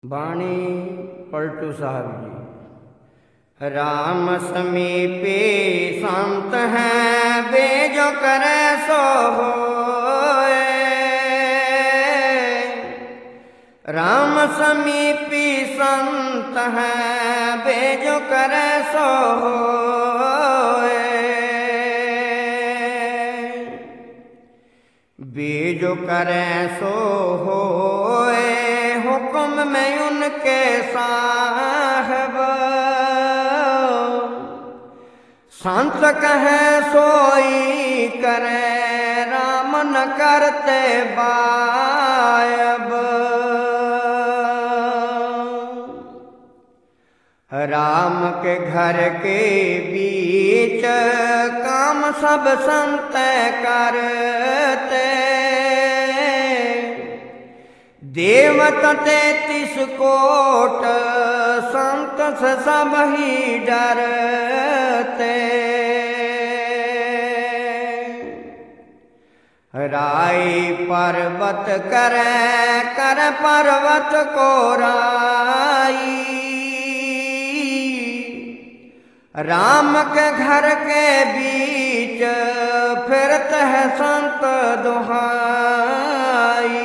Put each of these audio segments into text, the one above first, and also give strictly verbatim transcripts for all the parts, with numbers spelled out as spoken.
बाणी पलटू साहब जी। राम समीपे संत हैं वे जो करे सो होए। राम समीपी संत हैं वे जो करे सो होए। वे जो करे सो होए हुक्म में उनके साहब। संत कहे सोई करे राम न करते बायब। राम के घर के बीच काम सब संत करते। देवता तैतीस कोट संत से सब ही डरते। राई पर्वत करे कर पर्वत को राई। राम के घर के बीच फिरत है संत दुहाई।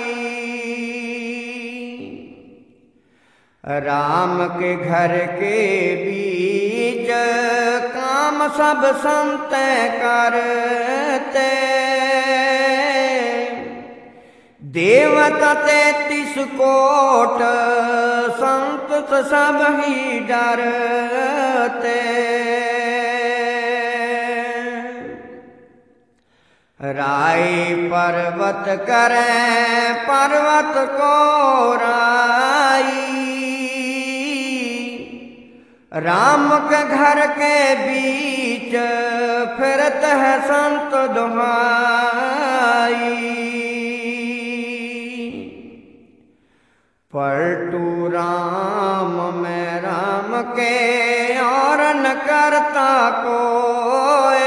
राम के घर के बीच काम सब संत करते। देवता तैतीस कोट संत सब ही डरते। राई पर्वत करे पर्वत को राई। राम के घर के बीच फिरत है संत दुहाई। पलटू राम में राम के और न करता कोई।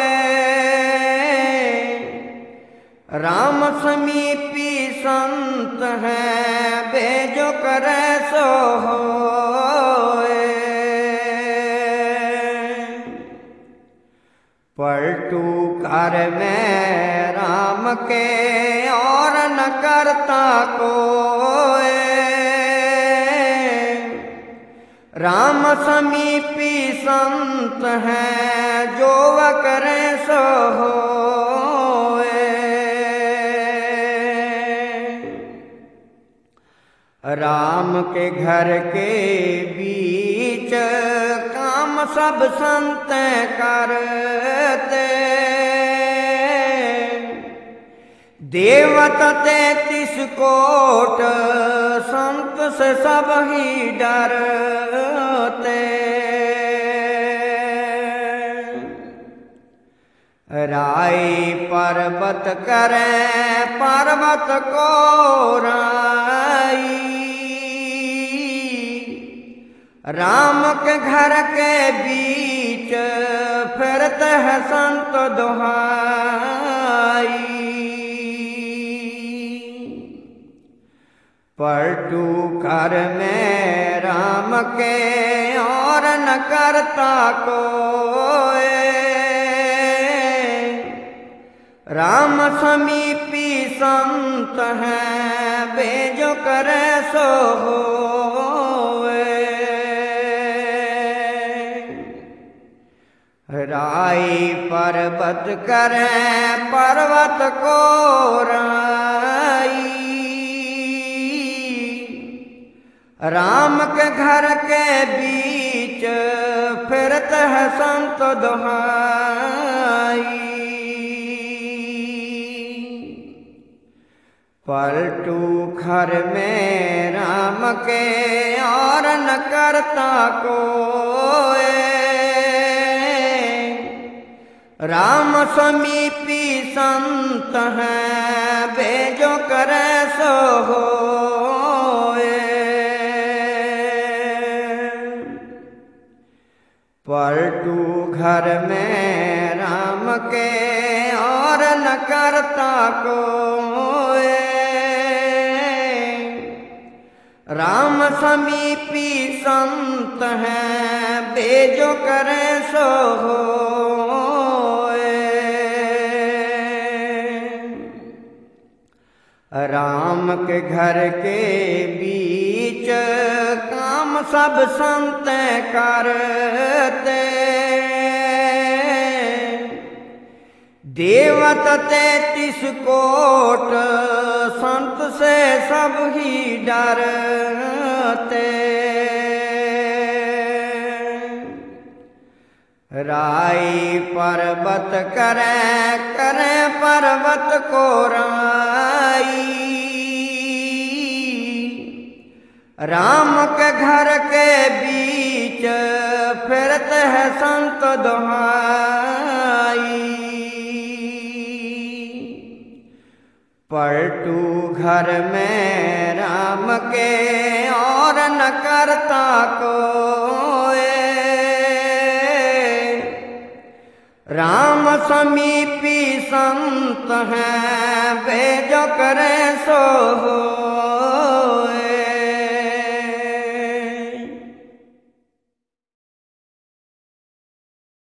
राम समीपी संत हैं वे जो करे सो होए। पलटू कर में राम के और न करता कोई। राम समीपी संत हैं जो वह करे सो होए। राम के घर के बीच काम सब संत करते। देवता तैतीस कोट संत से सब ही डरते। राई पर्वत करे पर्वत को राई। राम के घर के बीच फिरत है संत दुहाई। पलटू कर में राम के और न करता कोई। राम समीपी संत हैं वे जो करे सो होए। राई पर्वत करे पर्वत को राई। राम के घर के बीच फिरत है संत दुहाई। पलटू घर में राम के और न करता कोई। राम समीपी संत हैं वे जो करे सो होए। पलटू घर में राम के और न करता कोई। राम समीपी संत हैं बेजो करे सो होए। राम के घर के बीच काम सब संत करते। देवत तैतीस कोट संत से सब ही डरते। राई पर्वत करे करे पर्वत को राई। राम के घर के बीच फिरते है संत दुहाई। पलटू घर में राम के और न करता कोई। राम समीपी संत हैं बेजो करे सो हो।